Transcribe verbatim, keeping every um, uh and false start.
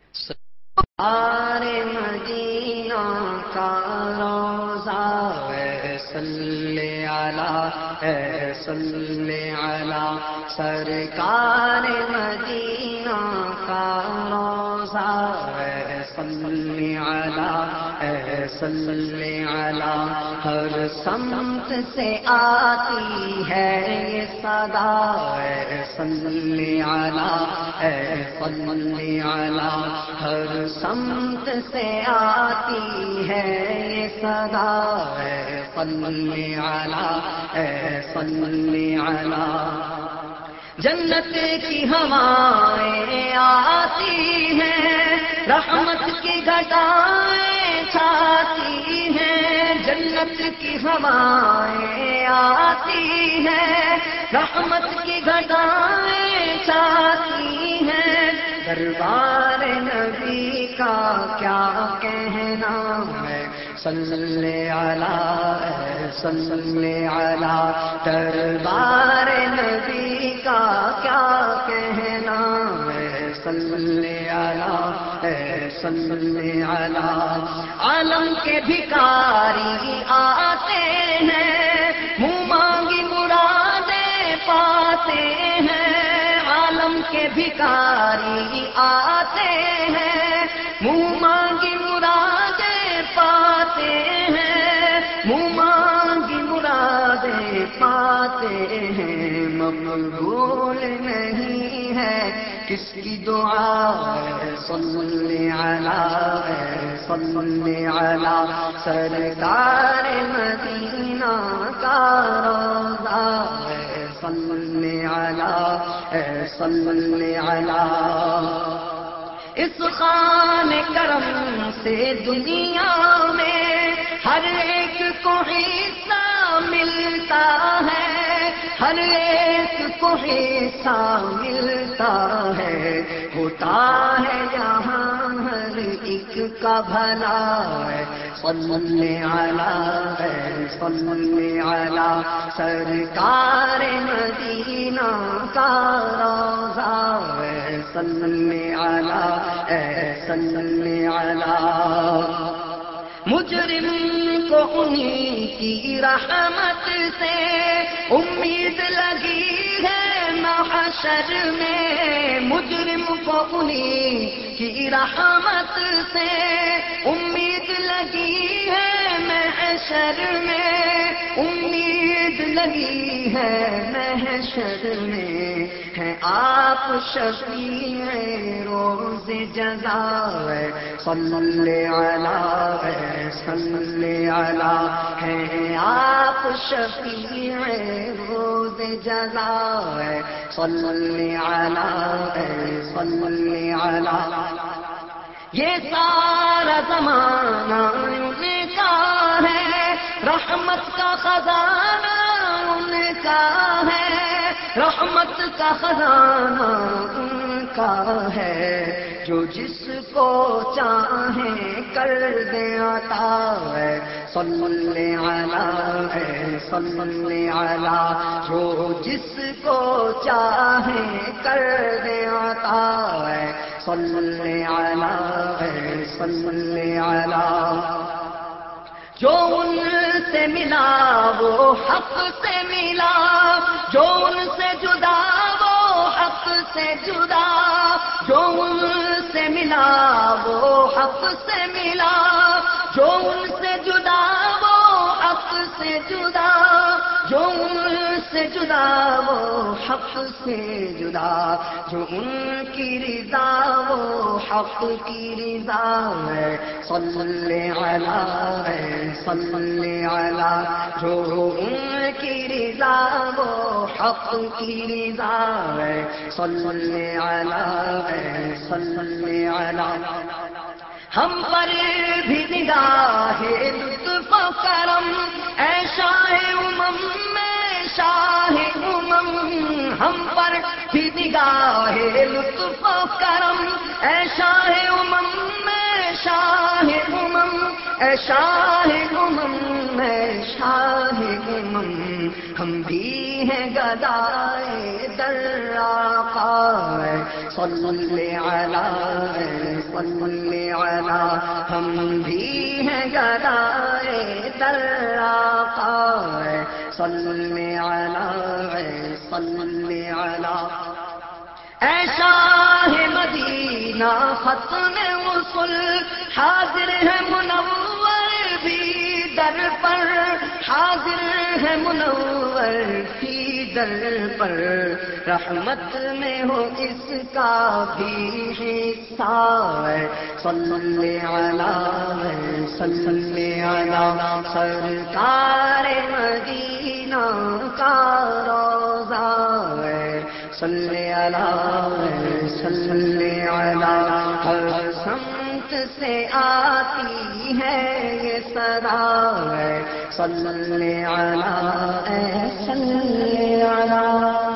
آرے مدینہ کا روزہ ہے، صلی علی ہے، صلی علی سرکار مدینہ کا روزہ ہے، صلی علی ہے، صلی علی ہر سمت سے آتی ہے یہ صدا ہے، صلی علی ہے، صلی علی ہر سمت سے آتی ہے یہ صدا ہے، صلی علی ہے، صلی علی جنت کی ہوائیں آتی ہیں، رحمت کی گھٹائیں چھاتی ہیں، جنت کی ہوائیں آتی ہیں، رحمت کی گھٹائیں چھاتی ہیں، دربار نبی کا کیا کہنا ہے، صلی علی صلی علی دربار نبی کا کیا کہنا ہے، صلی علی صلی علی عالم کے بھکاری آتے ہیں، منہ مانگی مرادیں پاتے ہیں، عالم کے بھکاری آتے ہیں، منہ مانگی مرادیں پاتے ہیں، منہ مانگی مرادیں پاتے ہیں، مقبول نہیں ہے کس کی دعا ہے، صلی علی صلی علی سرکار مدینہ کا روزہ ہے، صلی علی صلی علی اس خان کرم سے دنیا میں ہر ایک کو حصہ ملتا ہے، ہر ایک کو حصہ ملتا ہے، ہوتا ہے یہاں ہر ایک کا بھلا ہے، صلی علی صلی علی سرکار مدینہ کا روزہ ہے، صلی علی صلی علی مجرم کو انہی کی رحمت سے امید لگی ہے محشر میں، مجرم کو انہی کی رحمت سے امید لگی ہے محشر میں، امید لگی ہے محشر میں، ہے آپ شفیع روز جزا ہے، صلی علی صلی علی ہے آپ شفیع روز جزا ہے، صلی علی صلی علی یہ سارا زمانہ ان کا ہے، رحمت کا خزانہ ان کا ہے، رحمت کا خزانہ ان کا ہے، جو جس کو چاہیں کر دے عطا ہے، صلی علی صلی علی جو جس کو چاہیں کر دے عطا ہے، صلی علی صلی علی جو ان سے ملا وہ حق سے ملا، جو ان سے جدا وہ حق سے جدا، جو ان سے ملا وہ حق سے ملا، جو ان سے جدا وہ حق سے جدا، جو ان سے جدا وہ حق سے جدا، جو ان کی رضا وہ حق کی رضا ہے، صلی علی صلی علی جو ان کی رضا وہ حق کی رضا ہے، صلی علی صلی علی ہم پر بھی نگاہ لطف و کرم، اے شاہ امم میں شاہ امم، ہم پر بھی نگاہ لطف و کرم، اے شاہ امم میں شاہ امم، اے شاہ امم میں شاہ امم، ہم بھی ہیں گدائے در آقا، صلی علی صلی علی، ہم بھی ہیں گدائے در آقا، صلی علی صلی علی۔ اے شاہ مدینہ ختم وصل، حاضر ہے منور بھی در پر، حاضر ہے منور بھی در پر، رحمت میں ہو اس کا بھی حصہ، صلی علی صلی علی سرکار مدینہ کا روضہ، صلی علی صلی علی۔ ہر سمت سے آتی ہے یہ صدا، صلی علی صلی علی۔